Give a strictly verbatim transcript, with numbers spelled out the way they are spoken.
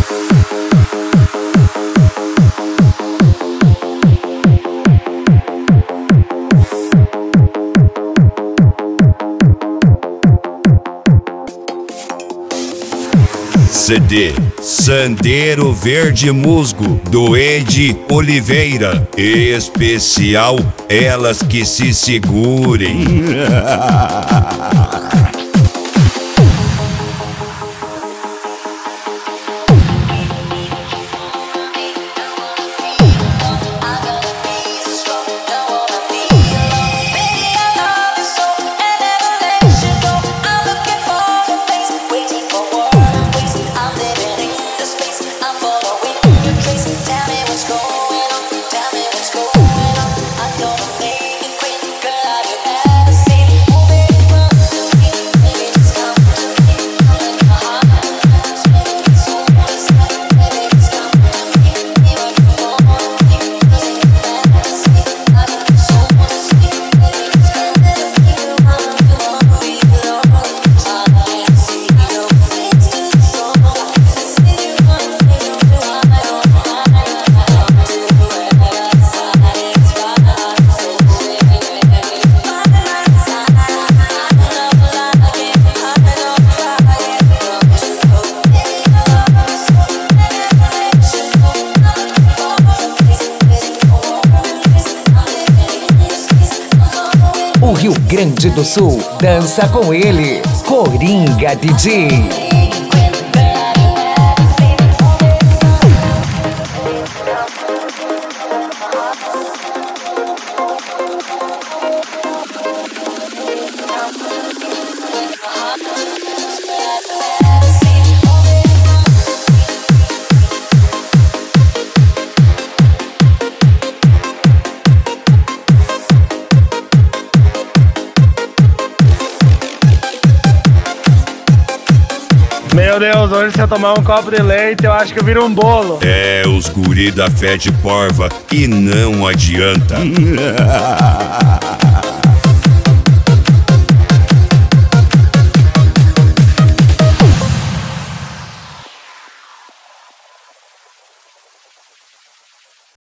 C D Sandeiro Verde Musgo, do Ed Oliveira. Especial Elas Que Se Segurem. O Rio Grande do Sul dança com ele, Coringa D J. Meu Deus, hoje se eu tomar um copo de leite, eu acho que eu viro um bolo. É os guri da Fé de Porva e não adianta.